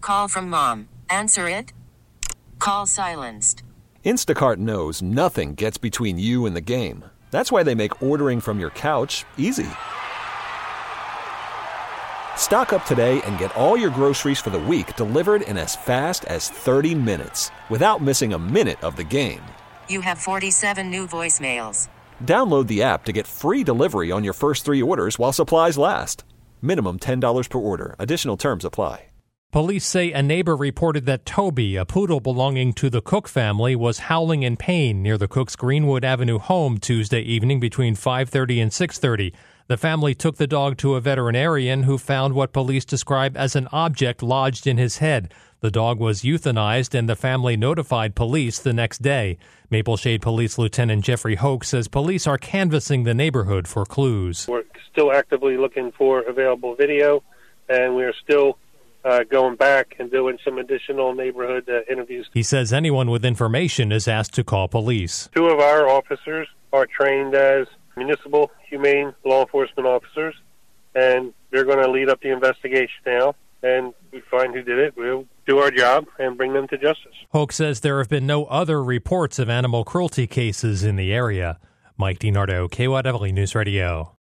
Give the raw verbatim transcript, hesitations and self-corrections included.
call from mom. Answer it. Call silenced. Instacart knows nothing gets between you and the game. That's why they make ordering from your couch easy. Stock up today and get all your groceries for the week delivered in as fast as thirty minutes without missing a minute of the game. You have forty-seven new voicemails. Download the app to get free delivery on your first three orders while supplies last. Minimum ten dollars per order. Additional terms apply. Police say a neighbor reported that Toby, a poodle belonging to the Cook family, was howling in pain near the Cook's Greenwood Avenue home Tuesday evening between five thirty and six thirty. The family took the dog to a veterinarian who found what police describe as an object lodged in his head. The dog was euthanized and the family notified police the next day. Mapleshade Police Lieutenant Jeffrey Hoke says police are canvassing the neighborhood for clues. We're still actively looking for available video, and we're still Uh, going back and doing some additional neighborhood uh, interviews. He says anyone with information is asked to call police. Two of our officers are trained as municipal humane law enforcement officers, and they're going to lead up the investigation now. And we find who did it, we'll do our job and bring them to justice. Hoke says there have been no other reports of animal cruelty cases in the area. Mike DiNardo, K Y W News Radio.